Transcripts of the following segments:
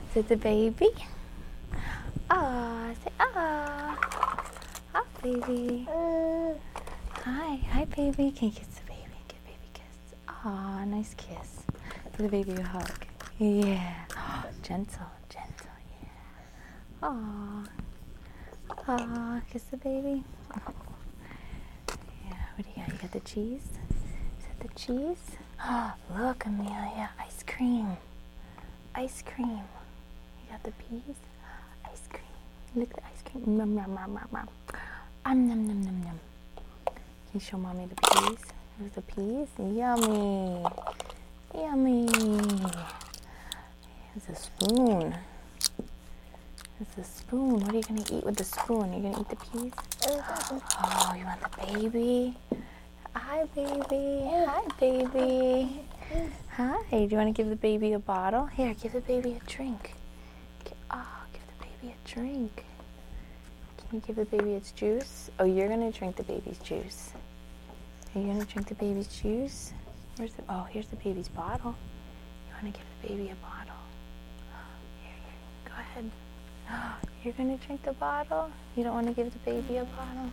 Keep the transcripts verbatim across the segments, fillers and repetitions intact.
Is it the baby? Ah, say ah. Ah, baby. Hi, hi, baby. Can you kiss the baby? Give baby a kiss. Ah, nice kiss. Give the baby a hug. Yeah. Gentle, gentle, yeah. Ah. Ah, kiss the baby. Yeah, what do you got? You got the cheese? Is that the cheese? Oh, look, Amelia, ice cream. Ice cream. You got the peas? Ice cream. Look at the ice cream. Nom, nom, nom, nom, nom. Um, nom, nom, nom, nom. Can you show mommy the peas? Here's the peas. Yummy. Yummy. Here's a spoon. Here's a spoon. What are you going to eat with the spoon? You're going to eat the peas? Oh, you want the baby? Hi, baby. Hi, baby. Hi. Do you want to give the baby a bottle? Here, give the baby a drink. Oh, give the baby a drink. Can you give the baby its juice? Oh, you're going to drink the baby's juice. Are you going to drink the baby's juice? Where's the, oh, here's the baby's bottle. You want to give the baby a bottle? Here, here. Go ahead. You're going to drink the bottle? You don't want to give the baby a bottle?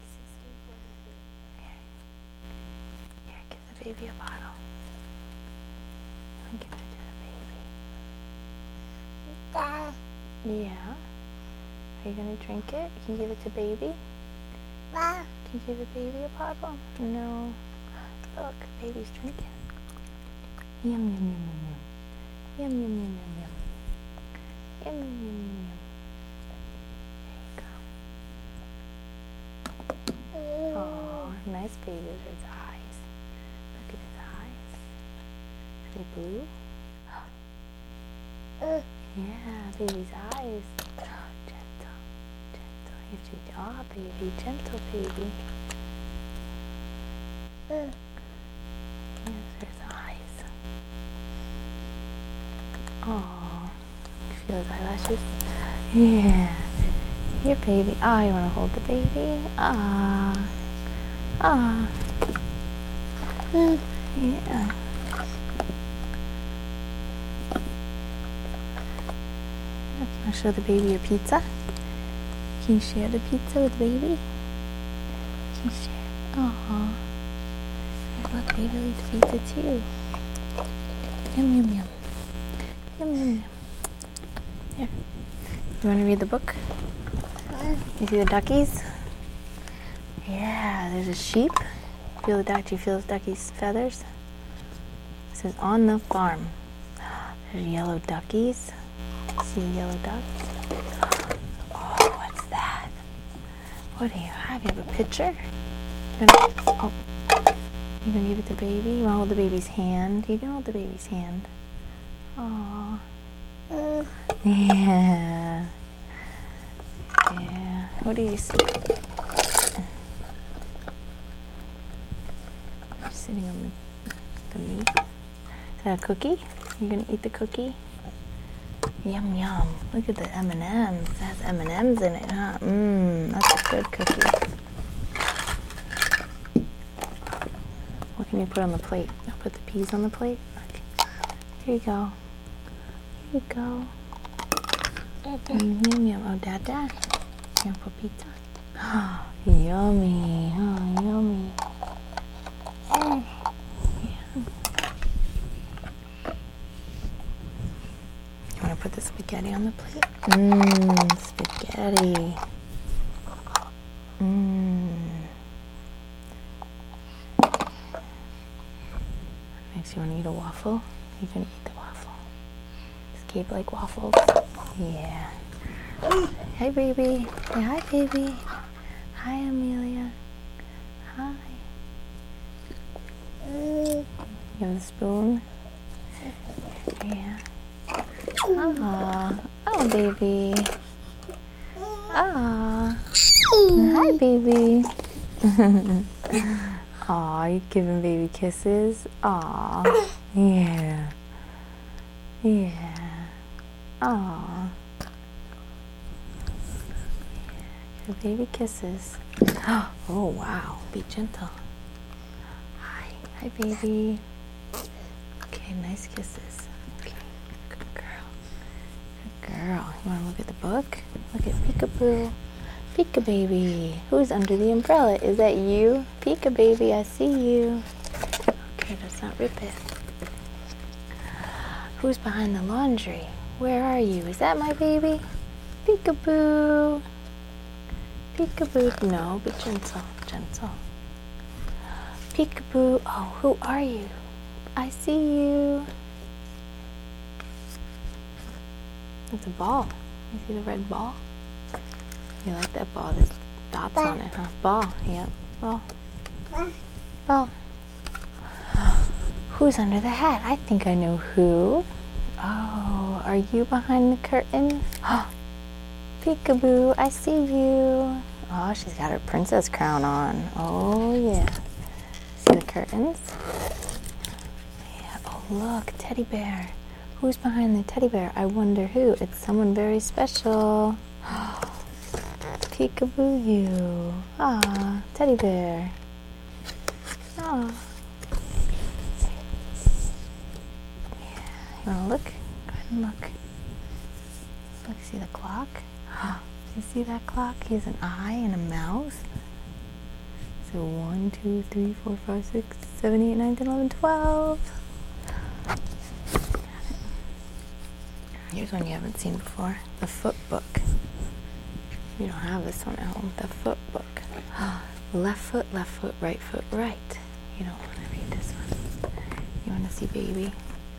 Here. Here, give the baby a bottle. Give it to the baby. Yeah. Are you going to drink it? Can you give it to baby? Can you give the baby a bottle? No. Look, baby's drinking. Yum, yum, yum, yum, yum. Yum, yum, yum, yum, yum. Yum, yum, yum, yum, yum. There you go. Oh, nice baby. Those are his eyes. Look at his eyes. Are they blue? Yeah, baby's eyes. Oh, gentle, gentle. You have to, oh, baby, gentle, baby. Yes, there's eyes. Oh, you feel his eyelashes? Yeah. Here, baby. Oh, you want to hold the baby? Ah. Ah. Yeah. Want to show the baby your pizza? Can you share the pizza with baby? Can you share? Aww. Look, baby likes pizza too. Yum, yum, yum. Yum, yum, yum. Here. You want to read the book? You see the duckies? Yeah, there's a sheep. Feel the duck. Do you feel the ducky's feathers? It says on the farm. There's yellow duckies. See the yellow ducks? Oh, what's that? What do you have? You have a picture? You're gonna, oh, you're gonna give it to baby? You wanna hold the baby's hand? You can hold the baby's hand. Aww. Uh, yeah. Yeah. What do you see? You're sitting on the, the meat. Is that a cookie? You're gonna eat the cookie? Yum, yum. Look at the M and M's. It has M and M's in it, huh? Mmm, that's a good cookie. What can you put on the plate? I'll put the peas on the plate. Okay. Here you go. Here you go. Mm, yum, yum. Oh, Dad, Dad. You want to put pizza? Oh, yummy. Oh, yummy. Mm. Put the spaghetti on the plate. Mmm, spaghetti. Mmm. Makes you want to eat a waffle? You're going to eat the waffle. Does Gabe like waffles? Yeah. Hi, baby. Say hi, baby. Hi, Amelia. Hi. You have the spoon? Yeah. Aww. Oh, baby. Aww. Hi, baby. Aw, you giving baby kisses? Aw. Yeah. Yeah. Aw. Give baby kisses. Oh, wow. Be gentle. Hi. Hi, baby. Okay, nice kisses. Okay. Good girl. Good look. Look at Peekaboo. Pika baby. Who's under the umbrella? Is that you? Pika baby, I see you. Okay, let's not rip it. Who's behind the laundry? Where are you? Is that my baby? Peekaboo. Peekaboo. No, be gentle, gentle. Peekaboo. Oh, who are you? I see you. It's a ball. You see the red ball? You like that ball? There's dots ball. On it, huh? Ball. Yep. Ball. Ball. Who's under the hat? I think I know who. Oh, are you behind the curtain? Peekaboo, I see you. Oh, she's got her princess crown on. Oh, yeah. See the curtains? Yeah. Oh, look, teddy bear. Who's behind the teddy bear? I wonder who. It's someone very special. Peekaboo, you. Ah, teddy bear. Ah. You want to look? Go ahead and look. Look, see the clock? You see that clock? He has an eye and a mouth. So one, two, three, four, five, six, seven, eight, nine, ten, eleven, twelve. Here's one you haven't seen before. The foot book. You don't have this one at home. The foot book. Left foot, left foot, right foot, right. You don't want to read this one. You want to see baby?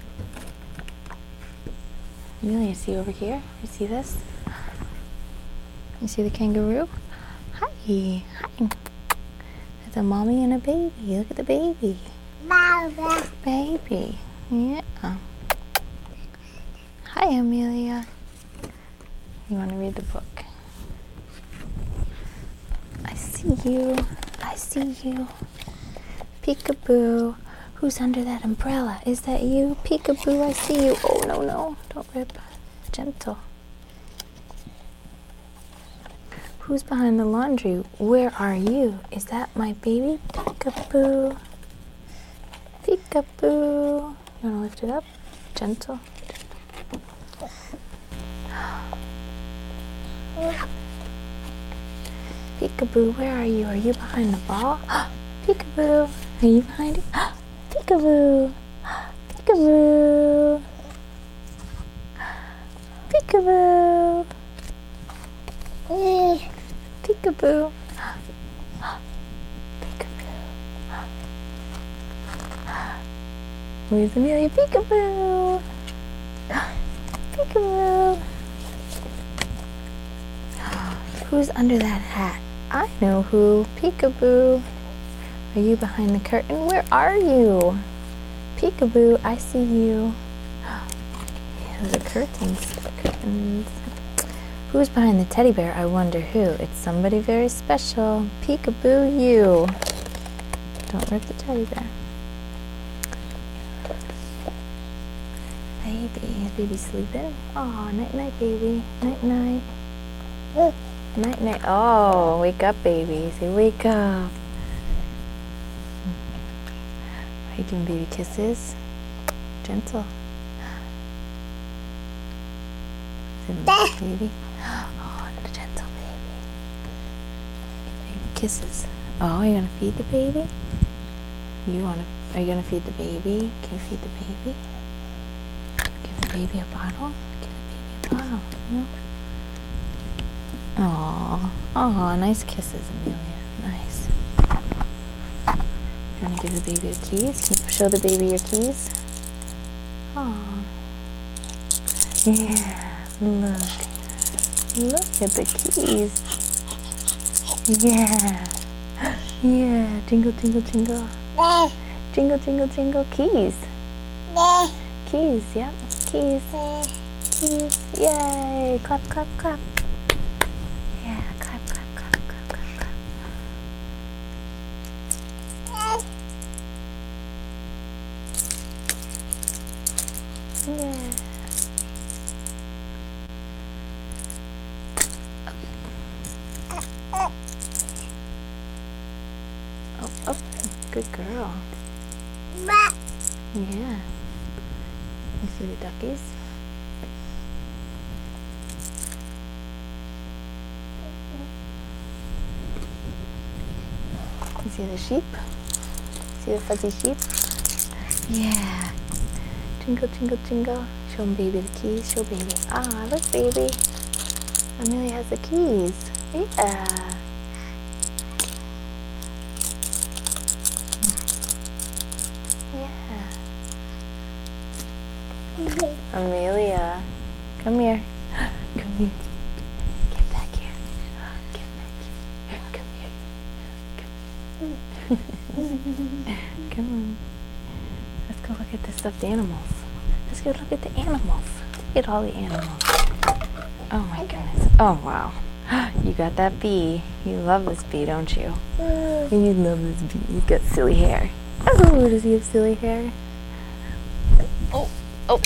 Amelia, see over here? You see this? You see the kangaroo? Hi. Hi. It's a mommy and a baby. Look at the baby. Mama. Baby. Yeah. Hi, Amelia. You want to read the book? I see you. I see you. Peekaboo. Who's under that umbrella? Is that you? Peekaboo, I see you. Oh, no, no. Don't rip. Gentle. Who's behind the laundry? Where are you? Is that my baby? Peekaboo. Peekaboo. You want to lift it up? Gentle. Peekaboo, where are you? Are you behind the ball? Peekaboo. Are you behind it? Peekaboo. Peekaboo. Peekaboo. Peekaboo. Peekaboo. Where's Amelia? Peekaboo. Peekaboo. Who's under that hat? I know who. Peekaboo. Are you behind the curtain? Where are you? Peekaboo, I see you. Yeah, the curtains. Curtains. Who's behind the teddy bear? I wonder who. It's somebody very special. Peekaboo, you. Don't rip the teddy bear. Baby. Is baby sleeping? Oh, night night, baby. Night night. Night night. Oh, wake up, baby. Say wake up. Are you giving baby kisses? Gentle. Baby. Oh, the gentle baby. Give baby kisses. Oh, are you gonna feed the baby? You wanna? Are you gonna feed the baby? Can you feed the baby? Give the baby a bottle. Give the baby a bottle. No. Aw, aw, nice kisses, Amelia. Nice. You want to give the baby the keys? Can you show the baby your keys? Aw. Yeah, look. Look at the keys. Yeah. Yeah, jingle, jingle, jingle. Jingle, jingle, jingle. Keys. Keys, yep. Keys. Keys. Yay. Clap, clap, clap. Yeah, clap, clap, clap, clap, clap, clap. Yeah. Oh, oh, good girl. Yeah. You see the duckies? See the sheep? See the fuzzy sheep? Yeah. Jingle, jingle, jingle. Show baby the keys. Show baby. Ah, look, baby. Amelia has the keys. Yeah. Yeah. Amelia, come here. Come here. Get back here. Get back here. Come here. Come. Come on. Let's go look at the stuffed animals. Let's go look at the animals. Look at all the animals. Oh my goodness. Oh wow. You got that bee. You love this bee, don't you? You love this bee. He's got silly hair. Oh, does he have silly hair? Oh, oh.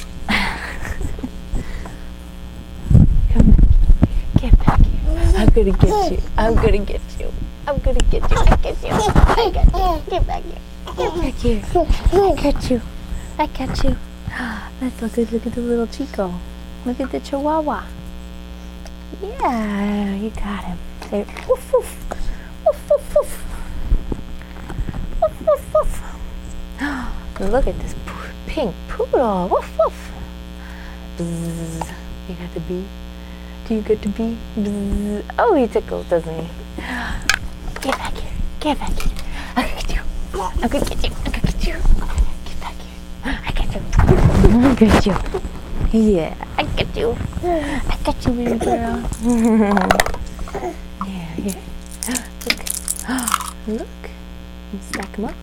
Come on. Get back here. I'm gonna get you. I'm gonna get you. I'm gonna get you. I get you. I get you. Get back here. Get back here. I got you. I got you. Let's look at look at the little Chico. Look at the Chihuahua. Yeah, you got him. There. Woof woof. Woof woof woof. Woof woof woof. Look at this pink poodle. Woof woof. Bzzz. You got the bee? Do you get the bee? Bzzz. Oh, he tickles, doesn't he? Get back here. Get back here. I can get you. I can get you. I can get you. Get back here. I got you. I got you. Yeah, I got you. I got you, baby girl. Yeah, yeah. Look. Look. You stack them up.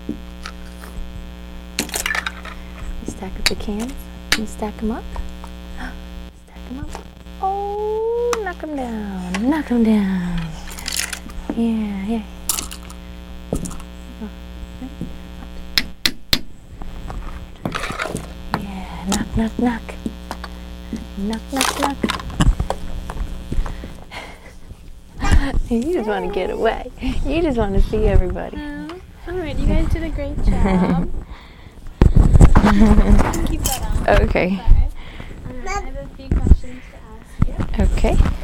You stack up the cans. You stack them up. Stack them up. Oh, knock them down. Knock them down. Yeah, yeah. Yeah, knock, knock, knock. Knock, knock, knock. You just want to get away. You just want to see everybody. Um, Alright, you guys did a great job. Keep that on. Okay. Sorry. Alright, I have a few questions to ask you. Okay.